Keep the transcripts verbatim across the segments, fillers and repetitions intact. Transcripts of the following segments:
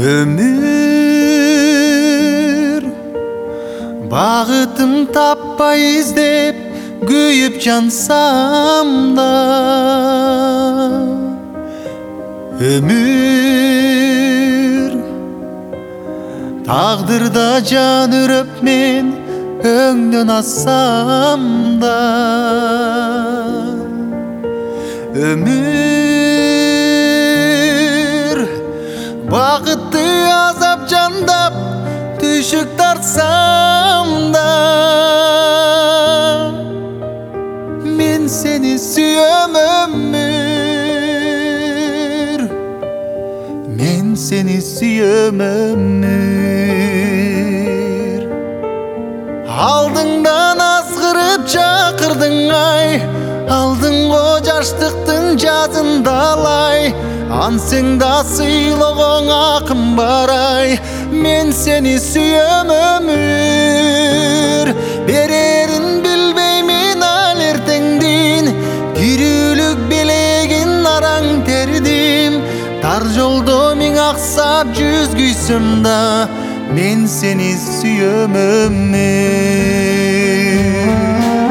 Ömür Bağıtım tapпай издеп kүйüp jansam da Ömür Taqdırda jan ürep men öңдөн assam da Ömür Bağıtты azap jandap düşük tartsam da Men seni süyöm ömür Men seni süyöm ömür Aldыңдан азгырып чакырдың ай Алдың го жаштыктын жазындалай Ансең да сыйлыгың акым барай Men seni süyöm ömür Berерин билбеймин ал эртеңдин Тирүүлүк белегин араң тердим Тар жолдо миң аксап жүз күйсөм да Men seni süyöm ömür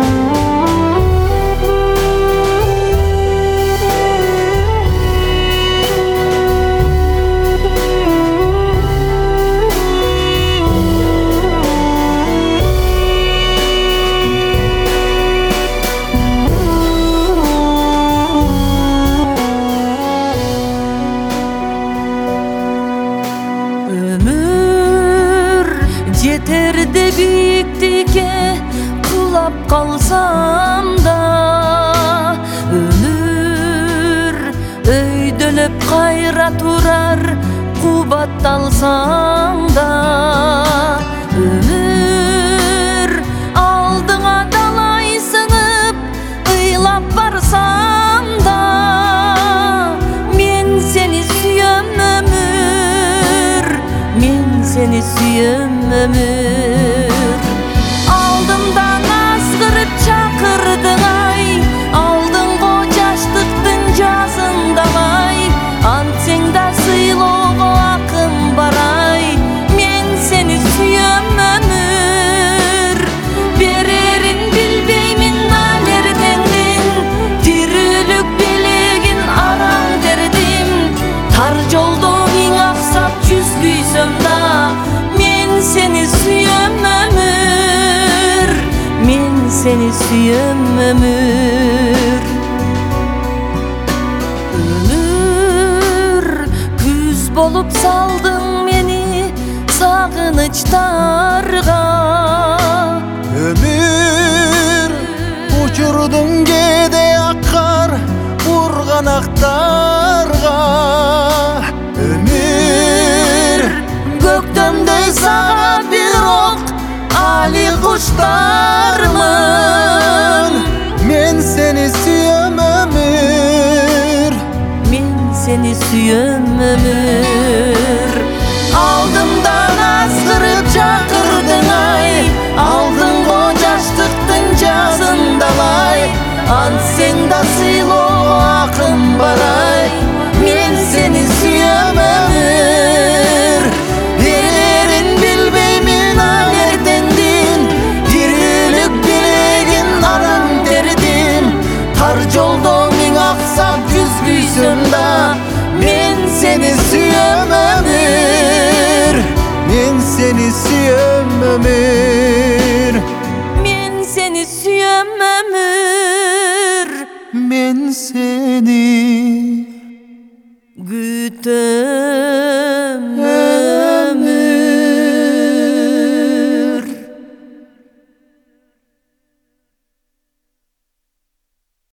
Жетерде биіктікке құлап қалсам да Өмір өйдөлөп қайра турар қубатталсаң да Өмір алдыңа далай сынып ыйлап барсам да Мен сени сүйөм өмір Мен seni süyöm ömür Aldımdan azgırıp çakırdın ay Aldın go jaştıktın жазындалай Антсең да сыйлоого акым барай Men seni süyöm ömür Berерин билбеймин ал эртеңдин Тирүүлүк белегин араң тердим Тар жолдо миң аксап жүз күйсөм да Seni süyöm ömür Men seni süyöm ömür Ömür Күз болуп салдың мени сагынычтарга Ömür Учурдуң кээде аккар урганактарга Ömür Көктөмдөй сага бирок али куштармын Men seni süyöm ömür Men seni süyöm ömür Aldımdan azgırıp çakırdın ay Aldın go jaştıktın жазындалай Ансең да сыйлоого акым барай Men seni süyöm ömür Berерин билбеймин ал эртеңдин Тирүүлүк белегин араң тердим Тар жолдо миң аксап жүз күйсөм да Men seni süyöm ömür Men seni süyöm ömür Men seni süyöm ömür Men seni